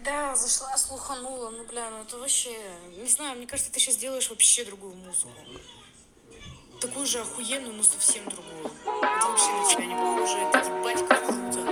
Да, зашла, слуханула, ну, бля, ну это вообще, не знаю, мне кажется, ты сейчас делаешь вообще другую музыку. Такую же охуенную, но совсем другую. Это вообще на тебя не похоже, это ебать как круто.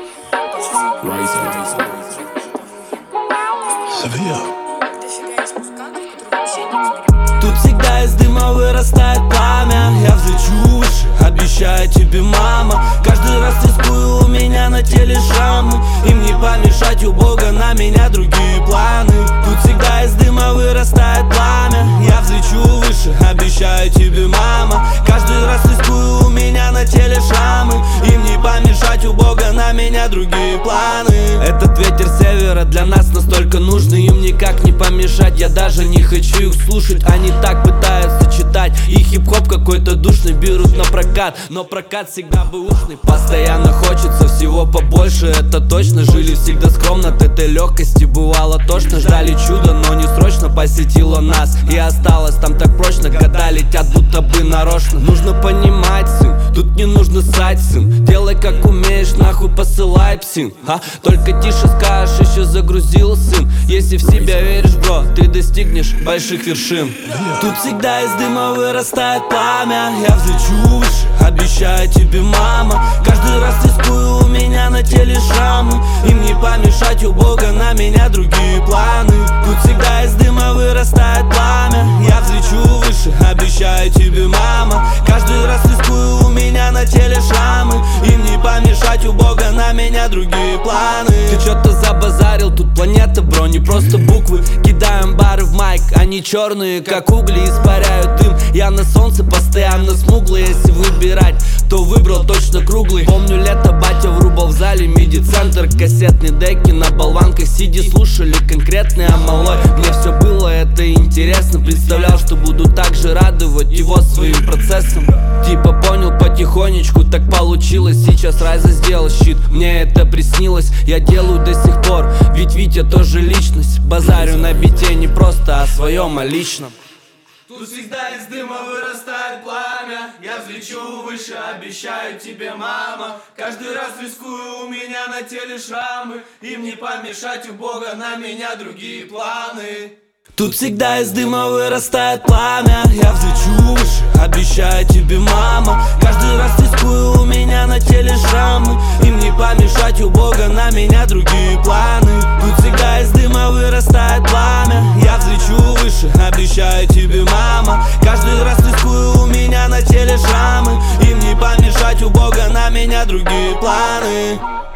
Дофига есть музыкантов, которые вообще не экспериментируют. Тут всегда из дыма вырастает пламя. Я взлечу выше, обещаю тебе, мама. Каждый раз рискую, у меня на теле шрамы. Им не помешать, у Бога на меня другие планы. Тут всегда из дыма вырастает пламя. Я взлечу выше, обещаю тебе, мама. Каждый раз рискую, у меня на теле шрамы. Им не помешать, у Бога на меня другие планы. Этот ветер севера для нас настолько нужный, им никак не помешать. Я даже не хочу их слушать, они так пытаются читать. И хип-хоп какой-то душный берут на прокат, но прокат всегда бэушный. Постоянно хочется всего побольше, это точно. Жили всегда скромно, от этой легкости бывало тошно. Ждали чудо, но не срочно посетило нас. И осталось там так прочно, года летят будто бы нарочно. Нужно понимать, сын, тут не нужно ссать, сын. Делай как умеешь, нахуй посылай псин. Только тише скажешь, еще загрузил, сын. Если в себя веришь, бро, ты достигнешь больших вершин. Тут всегда из дыма вырастает пламя. Я взлечу выше, обещаю тебе, мама. Каждый раз рискую, у меня на теле шрамы. Им не помешать, у Бога на меня другие планы. Тут всегда из дыма вырастает пламя. Я взлечу выше, обещаю тебе, мама. Каждый раз рискую, у меня на теле шрамы. Им не помешать, у Бога на меня другие планы. Ты что-то забазарил, тут планета, бро, не просто буквы. Кидаем бары в майк, они черные, как угли, испаряют дым. Я на солнце постоянно смуглый, если выбирать, то выбрал точно круглый. Помню лето, батя врубал в зале миди-центр. Кассетные деки на болванках сиди, слушали конкретный амалой. Мне все было это интересно, представлял, что буду так же радовать его своим процессом. Типа понял потихонечку, так получилось. Сейчас Райза сделал щит, мне это приснилось. Я делаю до сих пор, ведь Витя тоже личность. Базарю на бите не просто о своем, а личном. Тут всегда из дыма вырастает пламя. Я взлечу выше, обещаю тебе, мама. Каждый раз рискую, у меня на теле шрамы. Им не помешать, у Бога на меня другие планы. Тут всегда из дыма вырастает пламя. Я взлечу выше, обещаю тебе, мама. Каждый раз рискую, у меня на теле шрамы. Им не помешать, у Бога на меня другие планы. Тут всегда из дыма вырастает пламя. Я взлечу выше, обещаю тебе, мама. Каждый раз рискую, у меня на теле шрамы. Им не помешать, у Бога на меня другие планы.